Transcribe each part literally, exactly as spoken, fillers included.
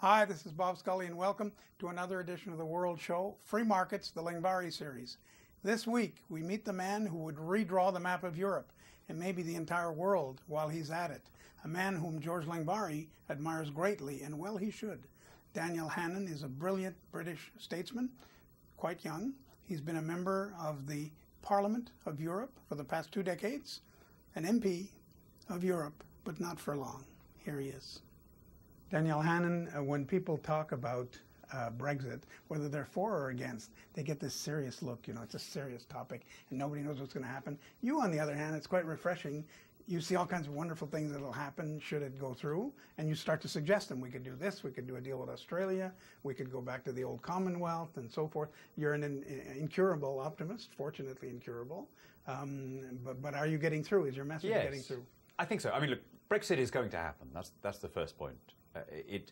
Hi, this is Bob Scully, and welcome to another edition of the World Show, Free Markets, the Lingvari series. This week, we meet the man who would redraw the map of Europe and maybe the entire world while he's at it. A man whom George Lingvari admires greatly, and well he should. Daniel Hannan is a brilliant British statesman, quite young. He's been a member of the Parliament of Europe for the past two decades, an M P of Europe, but not for long. Here he is. Daniel Hannan, uh, when people talk about uh, Brexit, whether they're for or against, they get this serious look. You know, it's a serious topic, and nobody knows what's going to happen. You, on the other hand, it's quite refreshing. You see all kinds of wonderful things that will happen should it go through, and you start to suggest them. We could do this, we could do a deal with Australia, we could go back to the old Commonwealth, and so forth. You're an in, in, incurable optimist, fortunately incurable. Um, but, but are you getting through? Is your message yes, getting through? I think so. I mean, look, Brexit is going to happen. That's, that's the first point. Uh, it,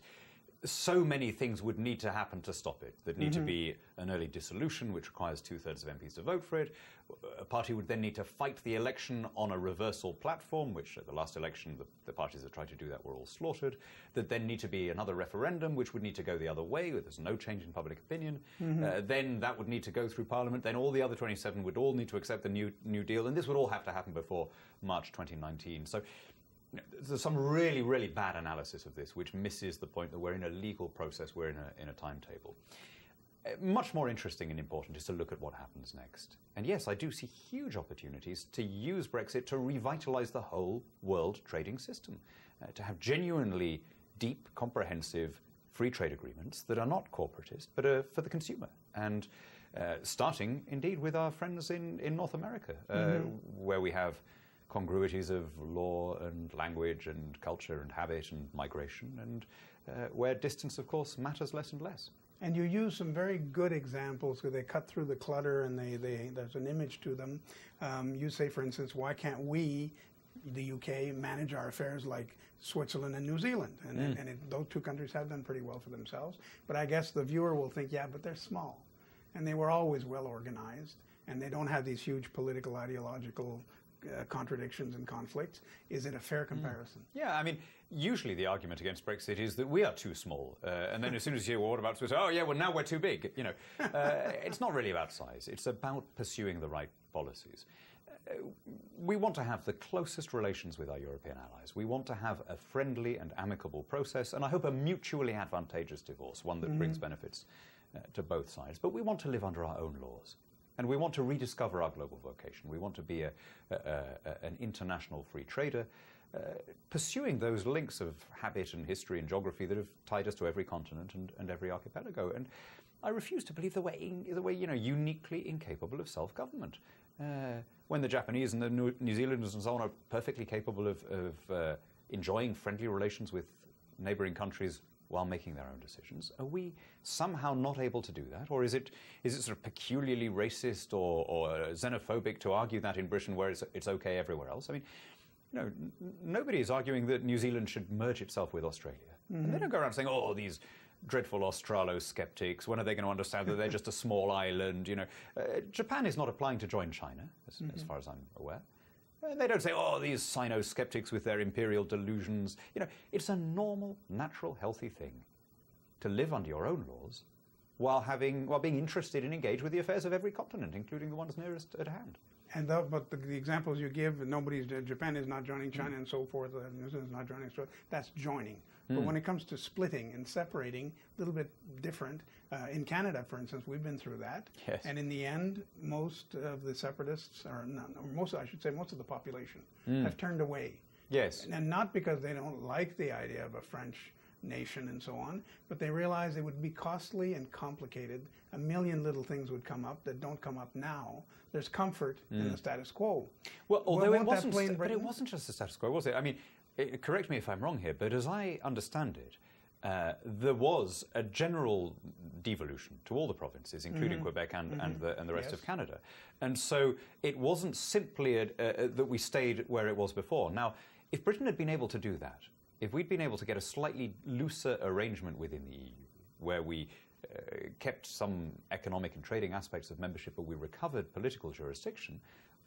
so many things would need to happen to stop it. There'd need mm-hmm. to be an early dissolution, which requires two-thirds of M Ps to vote for it. A party would then need to fight the election on a reversal platform, which at the last election, the, the parties that tried to do that were all slaughtered. There'd then need to be another referendum, which would need to go the other way. There's no change in public opinion. Mm-hmm. uh, then that would need to go through Parliament. Then all the other twenty-seven would all need to accept the new, new deal. And this would all have to happen before March twenty nineteen. So there's some really, really bad analysis of this, which misses the point that we're in a legal process, we're in a, in a timetable. Uh, much more interesting and important is to look at what happens next. And yes, I do see huge opportunities to use Brexit to revitalise the whole world trading system, uh, to have genuinely deep, comprehensive free trade agreements that are not corporatist, but are for the consumer. And uh, starting, indeed, with our friends in, in North America, uh, mm-hmm. where we have congruities of law and language and culture and habit and migration, and uh, where distance, of course, matters less and less. And you use some very good examples where they cut through the clutter and they, they there's an image to them. Um, you say, for instance, why can't we, the U K, manage our affairs like Switzerland and New Zealand? And, mm. and it, those two countries have done pretty well for themselves. But I guess the viewer will think, yeah, but they're small. And they were always well organized, and they don't have these huge political, ideological Uh, contradictions and conflicts. Is it a fair comparison? Mm. Yeah, I mean, usually the argument against Brexit is that we are too small. Uh, and then as soon as you hear, well, what about Swiss? Oh, yeah, well, now we're too big. You know, uh, it's not really about size. It's about pursuing the right policies. Uh, we want to have the closest relations with our European allies. We want to have a friendly and amicable process, and I hope a mutually advantageous divorce, one that mm-hmm. brings benefits uh, to both sides. But we want to live under our own laws. And we want to rediscover our global vocation. We want to be a, a, a, an international free trader, uh, pursuing those links of habit and history and geography that have tied us to every continent and, and every archipelago. And I refuse to believe that we're, in, that we're you know, uniquely incapable of self-government. Uh, when the Japanese and the New, New Zealanders and so on are perfectly capable of, of uh, enjoying friendly relations with neighboring countries while making their own decisions, are we somehow not able to do that? Or is it is it sort of peculiarly racist or, or xenophobic to argue that in Britain where it's, it's okay everywhere else? I mean, you know, n nobody is arguing that New Zealand should merge itself with Australia. Mm-hmm. And they don't go around saying, oh, these dreadful Australo-skeptics, when are they going to understand that they're just a small island? You know, uh, Japan is not applying to join China, as, mm-hmm. as far as I'm aware. And they don't say, oh, these Sino-skeptics with their imperial delusions. You know, it's a normal, natural, healthy thing to live under your own laws while having, while being interested and engaged with the affairs of every continent, including the ones nearest at hand. And the, but the, the examples you give, nobody's, Japan is not joining China mm. and so forth, uh, New Zealand is not joining, so that's joining. Mm. But when it comes to splitting and separating, a little bit different. Uh, in Canada, for instance, we've been through that. Yes. And in the end, most of the separatists, or, not, or most, I should say, most of the population mm. have turned away. Yes. And not because they don't like the idea of a French nation and so on, but they realize it would be costly and complicated. A million little things would come up that don't come up now. There's comfort mm. in the status quo. Well, although it wasn't, but it wasn't just the status quo, was it? I mean, it, correct me if I'm wrong here, but as I understand it, uh, there was a general devolution to all the provinces, including mm-hmm. Quebec and, mm-hmm. and, the, and the rest yes. of Canada. And so it wasn't simply a, a, that we stayed where it was before. Now, if Britain had been able to do that, if we'd been able to get a slightly looser arrangement within the E U, where we uh, kept some economic and trading aspects of membership, but we recovered political jurisdiction,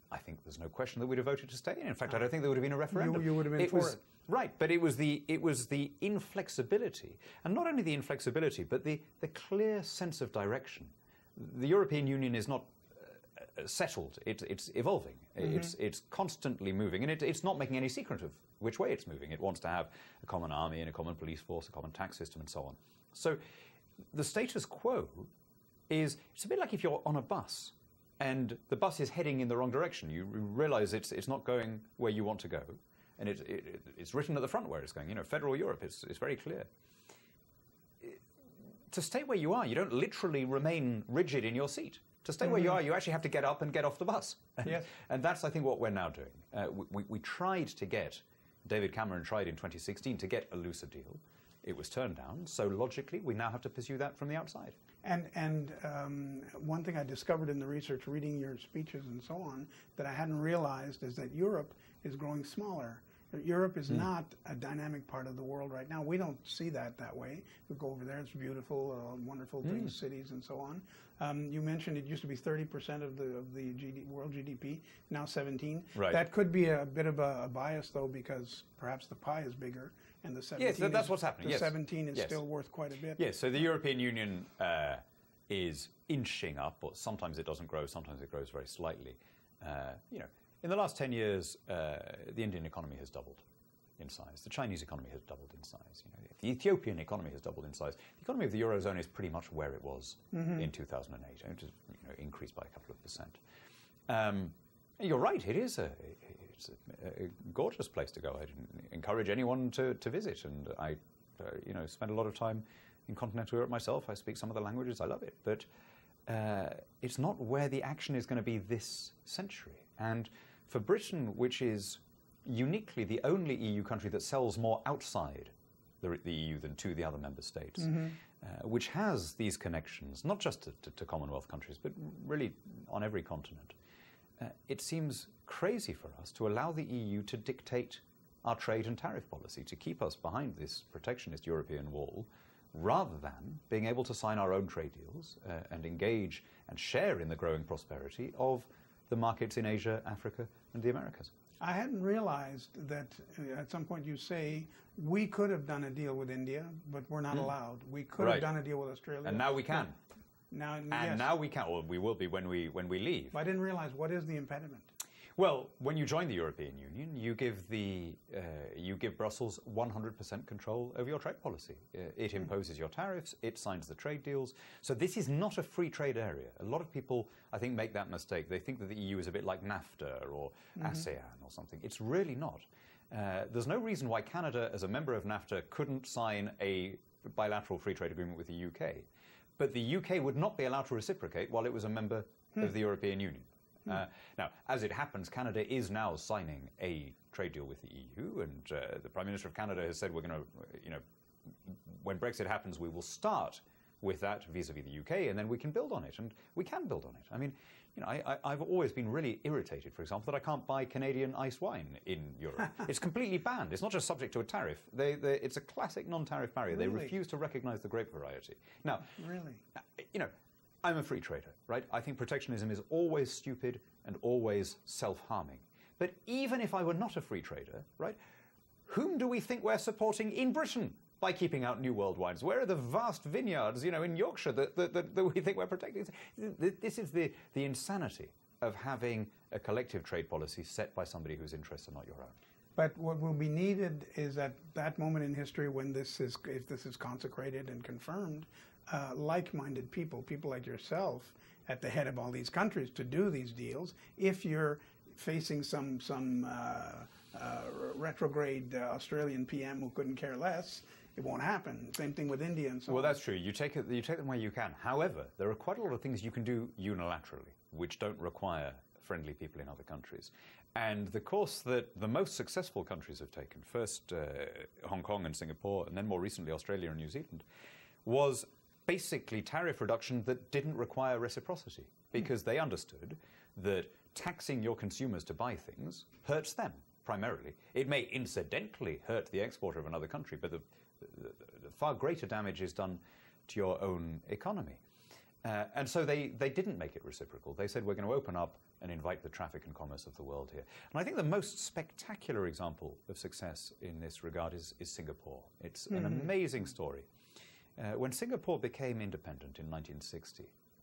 I think there's no question that we'd have voted to stay in. In fact, I don't think there would have been a referendum. You, you would have been it for was, it. Right, but it was the it was the inflexibility, and not only the inflexibility, but the, the clear sense of direction. The European Union is not uh, settled; it, it's evolving. Mm-hmm. It's it's constantly moving, and it, it's not making any secret of which way it's moving. It wants to have a common army and a common police force, a common tax system, and so on. So, the status quo is it's a bit like if you're on a bus and the bus is heading in the wrong direction. You realize it's it's not going where you want to go. And it, it, it's written at the front where it's going. You know, federal Europe is, is very clear. It, to stay where you are, you don't literally remain rigid in your seat. To stay mm-hmm. where you are, you actually have to get up and get off the bus. Yes. And that's, I think, what we're now doing. Uh, we, we tried to get, David Cameron tried in twenty sixteen to get a looser deal. It was turned down. So logically, we now have to pursue that from the outside. And, and um, one thing I discovered in the research, reading your speeches and so on, that I hadn't realized is that Europe is growing smaller. Europe is mm. not a dynamic part of the world right now. We don't see that that way. We go over there, it's beautiful, uh, wonderful mm. things, cities and so on. Um, you mentioned it used to be thirty percent of the of the G D, world G D P, now seventeen. Right. That could be a bit of a, a bias, though, because perhaps the pie is bigger and the seventeen yes, that's is, what's happening. The Yes. seventeen is yes. still worth quite a bit. Yes, so the European Union uh, is inching up, but sometimes it doesn't grow, sometimes it grows very slightly. Uh, you know, in the last ten years, uh, the Indian economy has doubled in size. The Chinese economy has doubled in size. You know, the Ethiopian economy has doubled in size. The economy of the Eurozone is pretty much where it was mm-hmm. in two thousand eight. It just you know, increased by a couple of percent. Um, you're right, it is a, it's a, a gorgeous place to go. I encourage anyone to, to visit, and I uh, you know, spend a lot of time in continental Europe myself. I speak some of the languages, I love it. But uh, it's not where the action is going to be this century. And for Britain, which is uniquely the only E U country that sells more outside the, the E U than to the other member states, mm-hmm. uh, which has these connections, not just to, to, to Commonwealth countries, but really on every continent, uh, it seems crazy for us to allow the E U to dictate our trade and tariff policy, to keep us behind this protectionist European wall, rather than being able to sign our own trade deals uh, and engage and share in the growing prosperity of the markets in Asia, Africa, and the Americas. I hadn't realized that uh, at some point you say we could have done a deal with India, but we're not mm. allowed. We could right. have done a deal with Australia. And now we can. Now, and yes. now we can, or we will be when we, when we leave. But I didn't realize, what is the impediment? Well, when you join the European Union, you give the uh, you give Brussels one hundred percent control over your trade policy. Uh, it imposes your tariffs, it signs the trade deals. So this is not a free trade area. A lot of people, I think, make that mistake. They think that the E U is a bit like NAFTA or mm-hmm. ASEAN or something. It's really not. Uh, there's no reason why Canada, as a member of NAFTA, couldn't sign a bilateral free trade agreement with the U K. But the U K would not be allowed to reciprocate while it was a member hmm. of the European Union. Uh, now, as it happens, Canada is now signing a trade deal with the E U, and uh, the Prime Minister of Canada has said we're going to, you know, when Brexit happens, we will start with that vis-a-vis the U K, and then we can build on it, and we can build on it. I mean, you know, I, I, I've always been really irritated, for example, that I can't buy Canadian ice wine in Europe. It's completely banned. It's not just subject to a tariff. They, they, it's a classic non-tariff barrier. Really? They refuse to recognise the grape variety. Now, really, you know, I'm a free trader, right? I think protectionism is always stupid and always self-harming. But even if I were not a free trader, right, whom do we think we're supporting in Britain by keeping out New World wines? Where are the vast vineyards, you know, in Yorkshire that, that, that, that we think we're protecting? This is the, the insanity of having a collective trade policy set by somebody whose interests are not your own. But what will be needed is at that moment in history when this is, if this is consecrated and confirmed, uh, like-minded people, people like yourself, at the head of all these countries to do these deals. If you're facing some some uh, uh, retrograde uh, Australian P M who couldn't care less, it won't happen. Same thing with India and so well, on. Well, that's true. You take it, you take them where you can. However, there are quite a lot of things you can do unilaterally, which don't require friendly people in other countries. And the course that the most successful countries have taken, first uh, Hong Kong and Singapore, and then more recently Australia and New Zealand, was basically tariff reduction that didn't require reciprocity, because they understood that taxing your consumers to buy things hurts them primarily. It may incidentally hurt the exporter of another country, but the, the, the far greater damage is done to your own economy. Uh, and so they, they didn't make it reciprocal. They said, we're going to open up and invite the traffic and commerce of the world here. And I think the most spectacular example of success in this regard is, is Singapore. It's mm-hmm. an amazing story. Uh, when Singapore became independent in nineteen sixty,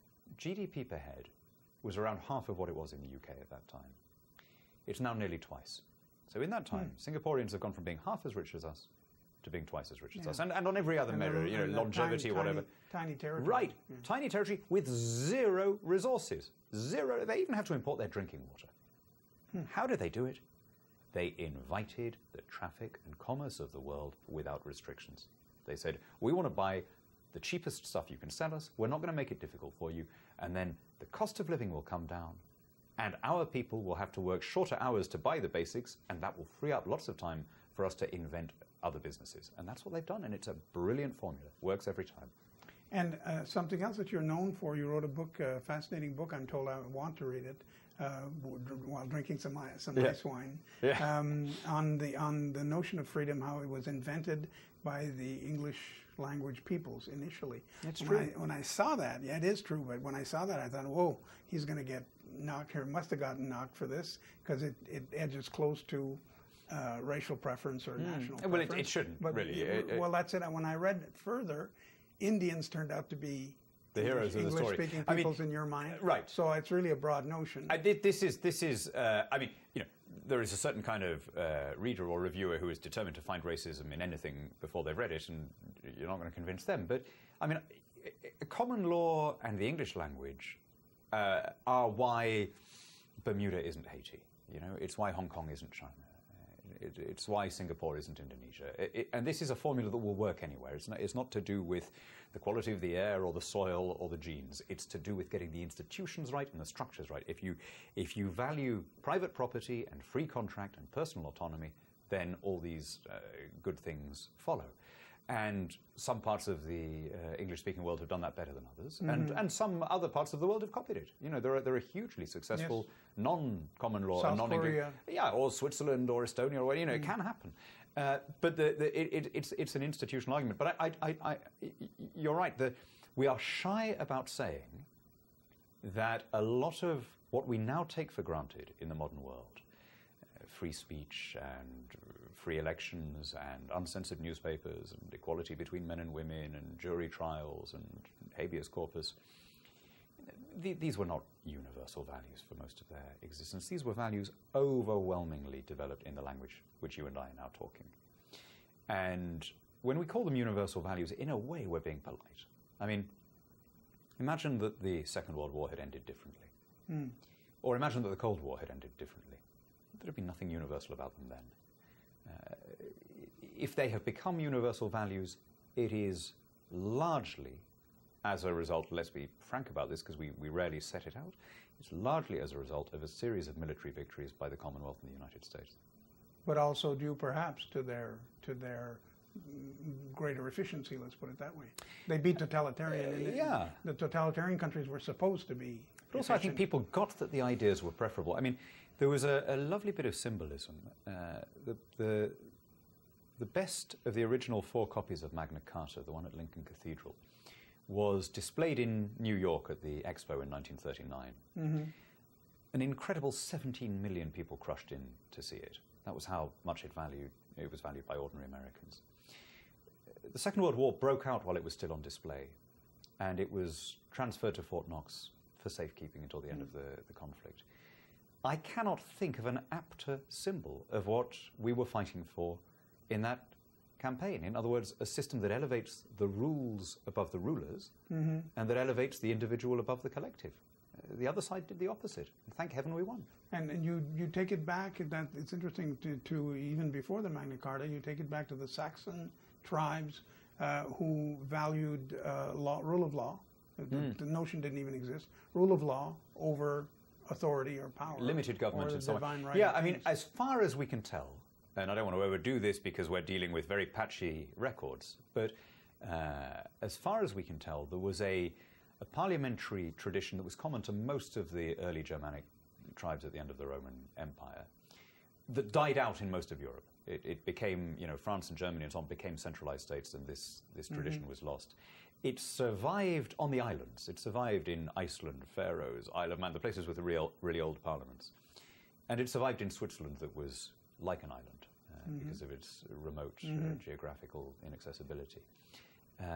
G D P per head was around half of what it was in the U K at that time. It's now nearly twice. So in that time, mm. Singaporeans have gone from being half as rich as us to being twice as rich as yeah. us. And, and on every other and measure, you know, longevity, tiny, whatever. Tiny, tiny territory. Right. Yeah. Tiny territory with zero resources. Zero. They even have to import their drinking water. Hmm. How did they do it? They invited the traffic and commerce of the world without restrictions. They said, we want to buy the cheapest stuff you can sell us. We're not going to make it difficult for you. And then the cost of living will come down. And our people will have to work shorter hours to buy the basics, and that will free up lots of time for us to invent other businesses. And that's what they've done, and it's a brilliant formula. Works every time. And uh, something else that you're known for, you wrote a book, a fascinating book. I'm told I want to read it uh, while drinking some some yeah. ice wine. Yeah. Um, on the on the notion of freedom, how it was invented by the English language peoples initially. It's when true. I, when I saw that, yeah, it is true. But when I saw that, I thought, whoa, he's going to get knocked here. Must have gotten knocked for this because it, it edges close to uh, racial preference or mm. national well, preference. Well, it, it shouldn't, but, really. It, well, that's it. When I read it further, Indians turned out to be the heroes English, of the story. English-speaking I peoples mean, in your mind, right? So it's really a broad notion. I did, this is this is. Uh, I mean, you know, there is a certain kind of uh, reader or reviewer who is determined to find racism in anything before they've read it, and you're not going to convince them. But I mean, common law and the English language uh, are why Bermuda isn't Haiti. You know, it's why Hong Kong isn't China. It, it's why Singapore isn't Indonesia. It, it, and this is a formula that will work anywhere. It's not, it's not to do with the quality of the air or the soil or the genes. It's to do with getting the institutions right and the structures right. If you, if you value private property and free contract and personal autonomy, then all these uh, good things follow. And some parts of the uh, English-speaking world have done that better than others, mm-hmm. and and some other parts of the world have copied it. You know, there are there are hugely successful yes. non-common law, South and non-English, Korea, yeah, or Switzerland or Estonia, or you know, mm. it can happen. Uh, but the, the, it, it, it's it's an institutional argument. But I, I, I, I, you're right. The, we are shy about saying that a lot of what we now take for granted in the modern world, uh, free speech and free elections and uncensored newspapers and equality between men and women and jury trials and habeas corpus, th- these were not universal values for most of their existence. These were values overwhelmingly developed in the language which you and I are now talking. And when we call them universal values, in a way we're being polite. I mean, imagine that the Second World War had ended differently. Mm. Or imagine that the Cold War had ended differently. There would be nothing universal about them then. Uh, if they have become universal values, it is largely as a result, let's be frank about this because we, we rarely set it out, it's largely as a result of a series of military victories by the Commonwealth and the United States. But also due perhaps to their to their greater efficiency, let's put it that way. They beat totalitarian. Uh, yeah. The totalitarian countries were supposed to be But also efficient. I think people got that the ideas were preferable. I mean, there was a, a lovely bit of symbolism. Uh, the, the, the best of the original four copies of Magna Carta, the one at Lincoln Cathedral, was displayed in New York at the Expo in nineteen thirty-nine. Mm-hmm. An incredible seventeen million people crushed in to see it. That was how much it valued. It was valued by ordinary Americans. The Second World War broke out while it was still on display, and it was transferred to Fort Knox for safekeeping until the end mm. of the, the conflict. I cannot think of an apter symbol of what we were fighting for in that campaign. In other words, a system that elevates the rules above the rulers mm-hmm. and that elevates the individual above the collective. Uh, the other side did the opposite. Thank heaven we won. And, and you, you take it back, that it's interesting to, to even before the Magna Carta, you take it back to the Saxon tribes uh, who valued uh, law, rule of law. The, mm. the notion didn't even exist. Rule of law over authority or power. Limited government and so on. Right, yeah, I mean, as far as we can tell, and I don't want to overdo this because we're dealing with very patchy records, but uh, as far as we can tell, there was a, a parliamentary tradition that was common to most of the early Germanic tribes at the end of the Roman Empire that died out in most of Europe. It, it became, you know, France and Germany and so on became centralized states, and this, this tradition mm-hmm. was lost. It survived on the islands. It survived in Iceland, Faroes, Isle of Man, the places with the real, really old parliaments. And it survived in Switzerland that was like an island uh, mm-hmm. because of its remote mm-hmm. uh, geographical inaccessibility. Uh,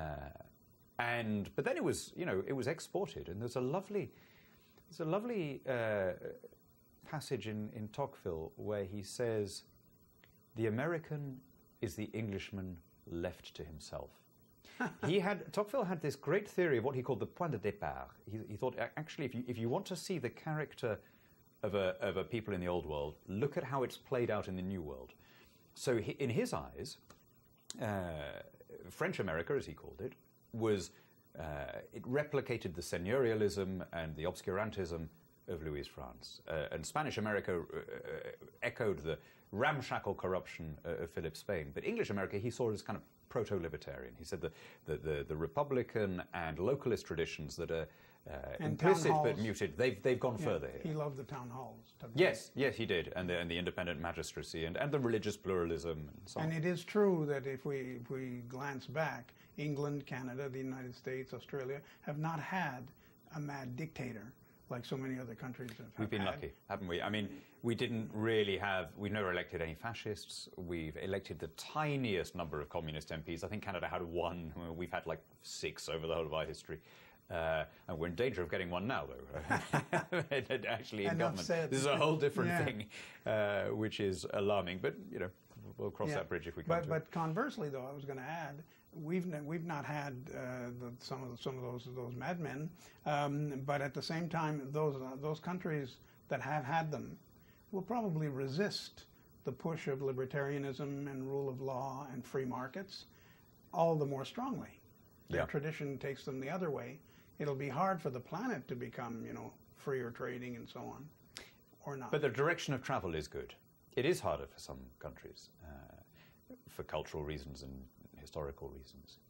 and but then it was, you know, it was exported, and there's a lovely, there's a lovely uh, passage in, in Tocqueville where he says, "The American is the Englishman left to himself." he had Tocqueville had this great theory of what he called the point de départ. He, he thought, actually, if you if you want to see the character of a of a people in the old world, look at how it's played out in the new world. So, he, in his eyes, uh, French America, as he called it, was uh, it replicated the seigneurialism and the obscurantism of Louis' France, uh, and Spanish America uh, echoed the ramshackle corruption uh, of Philip's Spain. But English America, he saw as kind of proto-libertarian. He said the, the, the, the Republican and localist traditions that are uh, implicit but muted, they've, they've gone yeah, further here. He loved the town halls. Yes, yes, he did, and the, and the independent magistracy and, and the religious pluralism and so and on. And it is true that if we, if we glance back, England, Canada, the United States, Australia have not had a mad dictator like so many other countries have We've been had. lucky, haven't we? I mean, we didn't really have, we've never elected any fascists. We've elected the tiniest number of communist M Ps. I think Canada had one. We've had like six over the whole of our history. Uh, and we're in danger of getting one now, though. Actually, in Enough government. said. This is a whole different yeah. thing, uh, which is alarming. But, you know, we'll cross yeah. that bridge if we come but, to but it. But conversely, though, I was going to add, we've n- we've not had uh, the, some of the, some of those those madmen, um, but at the same time, those uh, those countries that have had them will probably resist the push of libertarianism and rule of law and free markets all the more strongly. Their yeah. tradition takes them the other way. It'll be hard for the planet to become, you know, freer trading and so on, or not. But the direction of travel is good. It is harder for some countries, uh, for cultural reasons and historical reasons.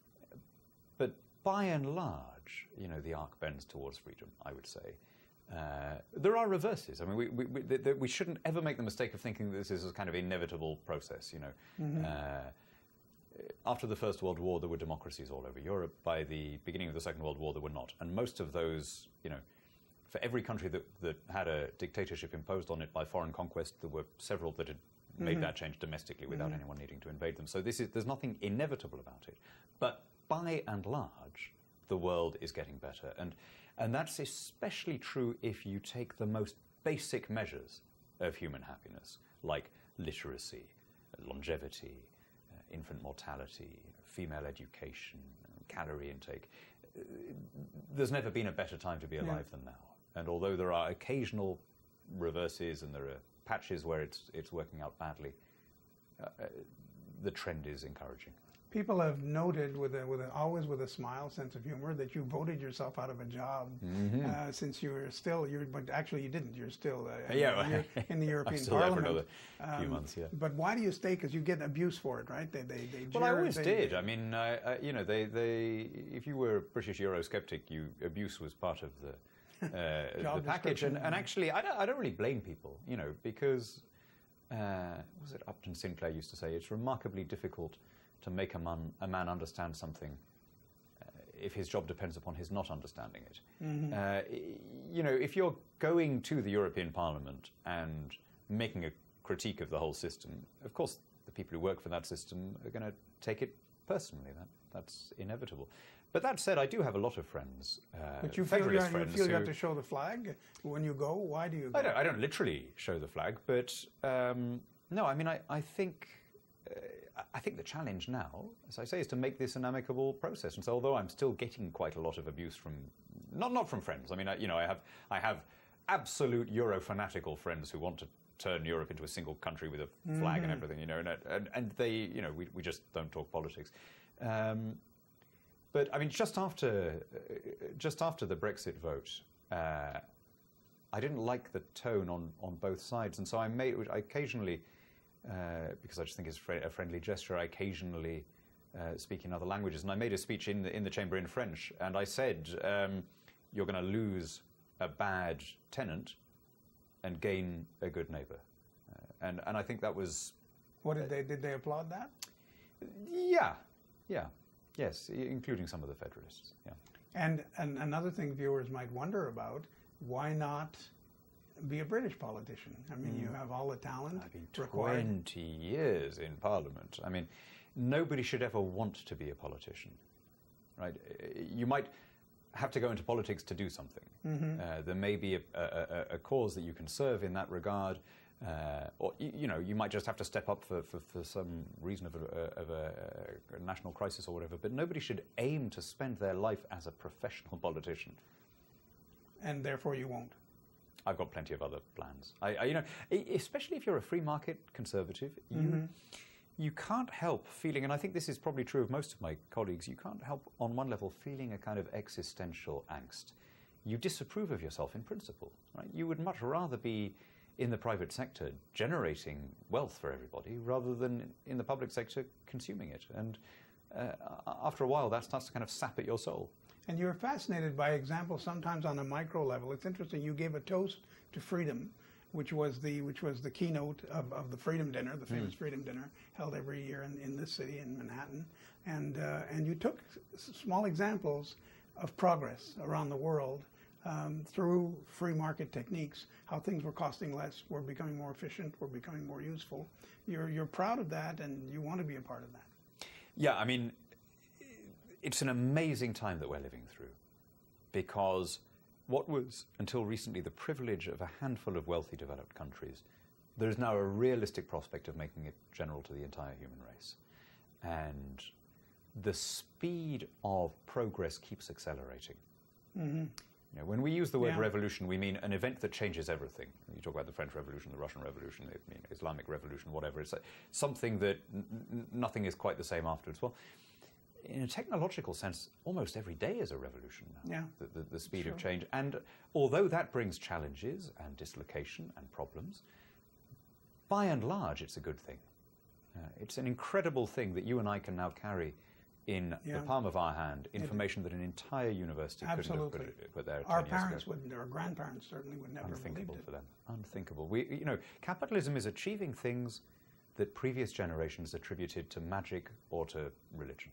But by and large, you know, the arc bends towards freedom, I would say. Uh, there are reverses. I mean, we, we, we, th- th- we shouldn't ever make the mistake of thinking that this is a kind of inevitable process, you know. Mm-hmm. Uh, after the First World War, there were democracies all over Europe. By the beginning of the Second World War, there were not. And most of those, you know, for every country that, that had a dictatorship imposed on it by foreign conquest, there were several that had made mm-hmm. that change domestically without mm-hmm. anyone needing to invade them. So this is, there's nothing inevitable about it. But by and large, the world is getting better. And, and that's especially true if you take the most basic measures of human happiness, like literacy, longevity, uh, infant mortality, female education, calorie intake. Uh, there's never been a better time to be alive yeah. than now. And although there are occasional reverses and there are patches where it's it's working out badly, uh, the trend is encouraging. People have noted, with a, with a, always with a smile, sense of humor, that you voted yourself out of a job mm-hmm. uh, since you were still. You're, but actually, you didn't. You're still uh, yeah, you're in the European I'm still Parliament. there for another few um, months. Yeah. But why do you stay? Because you get abuse for it, right? They, they, they well, jeer, I always they, did. They, I mean, uh, uh, you know, they, they. If you were a British Eurosceptic, you abuse was part of the uh, the package. And, and actually, I don't, I don't really blame people, you know, because. Uh, was it Upton Sinclair used to say, it's remarkably difficult to make a man, a man understand something uh, if his job depends upon his not understanding it. Mm-hmm. Uh, you know, if you're going to the European Parliament and making a critique of the whole system, of course the people who work for that system are going to take it personally. That, that's inevitable. But that said, I do have a lot of friends. Uh, but you feel, you, friends you, feel who, you have to show the flag when you go? Why do you go? I don't, I don't literally show the flag, but um, no, I mean, I, I think uh, I think the challenge now, as I say, is to make this an amicable process. And so although I'm still getting quite a lot of abuse from, not not from friends, I mean, I, you know, I have I have absolute Euro-fanatical friends who want to turn Europe into a single country with a flag mm-hmm. and everything, you know, and, and, and they, you know, we, we just don't talk politics. Um, But I mean, just after uh, just after the Brexit vote, uh, I didn't like the tone on, on both sides, and so I made I occasionally, uh, because I just think it's a friendly gesture, I occasionally uh, speak in other languages, and I made a speech in the in the chamber in French, and I said, um, "You're going to lose a bad tenant and gain a good neighbour," uh, and and I think that was What did they did they applaud that? Yeah, yeah, yes, including some of the Federalists. Yeah. And, and another thing viewers might wonder about: why not be a British politician? I mean, mm. you have all the talent. I've been required. twenty years in Parliament. I mean, nobody should ever want to be a politician, right? You might have to go into politics to do something. Mm-hmm. Uh, there may be a, a, a cause that you can serve in that regard, uh, or you, you know, you might just have to step up for, for, for some reason of, a, of a, a national crisis or whatever. But nobody should aim to spend their life as a professional politician. And therefore, you won't. I've got plenty of other plans. I, I, you know, especially if you're a free market conservative, you. Mm-hmm. You can't help feeling, and I think this is probably true of most of my colleagues, you can't help on one level feeling a kind of existential angst. You disapprove of yourself in principle, right? You would much rather be in the private sector generating wealth for everybody rather than in the public sector consuming it. And uh, after a while, that starts to kind of sap at your soul. And you're fascinated by examples sometimes on a micro level. It's interesting, you gave a toast to freedom, which was the which was the keynote of, of the Freedom Dinner, the famous mm. Freedom Dinner, held every year in, in this city, in Manhattan. And uh, and you took s- small examples of progress around the world um, through free market techniques, how things were costing less, were becoming more efficient, were becoming more useful. You're, you're proud of that, and you want to be a part of that. Yeah, I mean, it's an amazing time that we're living through, because what was, until recently, the privilege of a handful of wealthy developed countries, there is now a realistic prospect of making it general to the entire human race. And the speed of progress keeps accelerating. Mm-hmm. You know, when we use the word yeah. revolution, we mean an event that changes everything. You talk about the French Revolution, the Russian Revolution, the you know, Islamic Revolution, whatever. It's something that n- n- nothing is quite the same afterwards. Well, in a technological sense, almost every day is a revolution now, yeah. the, the, the speed sure. of change. And although that brings challenges and dislocation and problems, by and large, it's a good thing. Uh, it's an incredible thing that you and I can now carry in yeah. the palm of our hand information it, that an entire university absolutely. couldn't have put, put there our ten years parents ago. wouldn't, our grandparents certainly would never Unthinkable have for them. Unthinkable. We, you know, capitalism is achieving things that previous generations attributed to magic or to religion.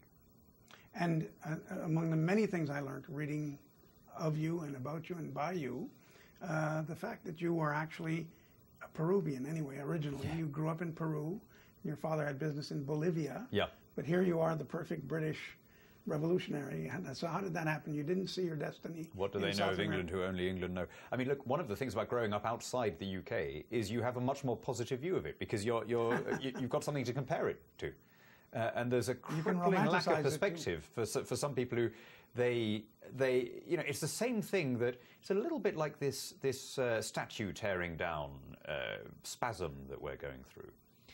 And uh, among the many things I learned reading of you and about you and by you, uh, the fact that you were actually a Peruvian anyway, originally. Yeah. You grew up in Peru. Your father had business in Bolivia. Yeah. But here you are, the perfect British revolutionary. So how did that happen? You didn't see your destiny. What do they know of England who only England know? I mean, look, one of the things about growing up outside the U K is you have a much more positive view of it because you're, you're, you, you've got something to compare it to. Uh, and there's a crippling lack of perspective for for some people who they they you know it's the same thing that it's a little bit like this this uh, statue tearing down uh, spasm that we're going through.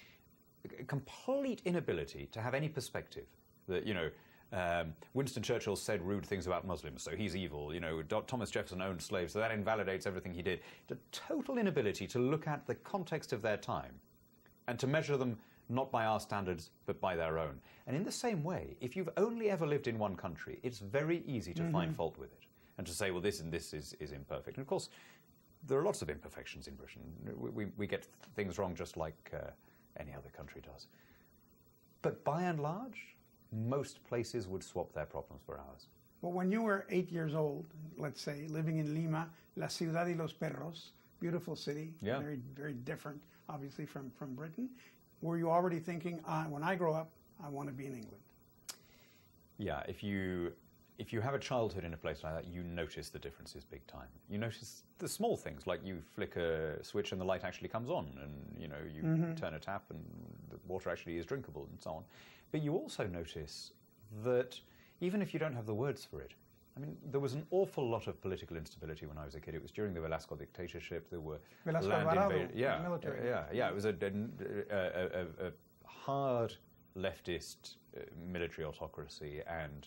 A complete inability to have any perspective. That you know. Um, Winston Churchill said rude things about Muslims, so he's evil. You know, Do- Thomas Jefferson owned slaves, so that invalidates everything he did. The total inability to look at the context of their time and to measure them not by our standards, but by their own. And in the same way, if you've only ever lived in one country, it's very easy to mm-hmm. find fault with it and to say, well, this and this is, is imperfect. And of course, there are lots of imperfections in Britain. We, we, we get things wrong just like uh, any other country does. But by and large, most places would swap their problems for ours. Well, when you were eight years old, let's say, living in Lima, La Ciudad y los Perros, beautiful city, yeah. very, very different, obviously, from, from Britain. Were you already thinking, uh, when I grow up, I want to be in England? Yeah, if you if you have a childhood in a place like that, you notice the differences big time. You notice the small things, like you flick a switch and the light actually comes on, and you know you mm-hmm. turn a tap and the water actually is drinkable, and so on. But you also notice that even if you don't have the words for it, I mean, there was an awful lot of political instability when I was a kid. It was during the Velasco dictatorship. There were Velasco land invasions. Yeah, military. yeah, yeah. It was a, a, a, a hard leftist uh, military autocracy, and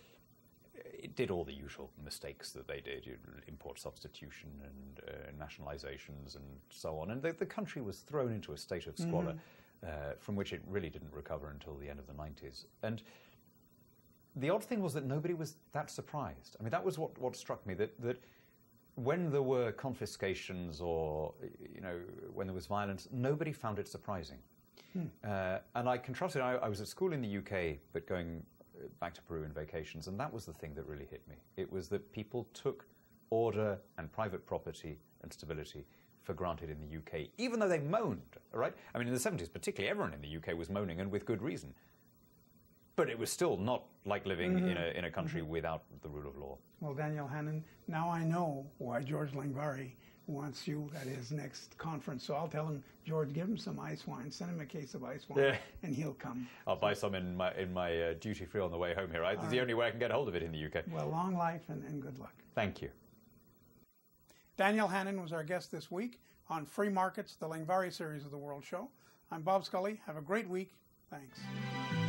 it did all the usual mistakes that they did: you import substitution and uh, nationalizations and so on. And the, the country was thrown into a state of squalor, mm-hmm. uh, from which it really didn't recover until the end of the nineties. And the odd thing was that nobody was that surprised. I mean, that was what, what struck me, that, that when there were confiscations or, you know, when there was violence, nobody found it surprising. Hmm. Uh, and I contrasted, I, I was at school in the U K, but going back to Peru in vacations, and that was the thing that really hit me. It was that people took order and private property and stability for granted in the U K, even though they moaned, right? I mean, in the seventies particularly, everyone in the U K was moaning, and with good reason. But it was still not like living mm-hmm. in a in a country mm-hmm. without the rule of law. Well, Daniel Hannan, now I know why George Lingvarry wants you at his next conference. So I'll tell him, George, give him some ice wine. Send him a case of ice wine, yeah. and he'll come. I'll buy some in my in my uh, duty free on the way home here. Right? It's the only way I can get hold of it in the U K. Well, long life and, and good luck. Thank you. Daniel Hannan was our guest this week on Free Markets, the Lingvarry series of the World Show. I'm Bob Scully. Have a great week. Thanks.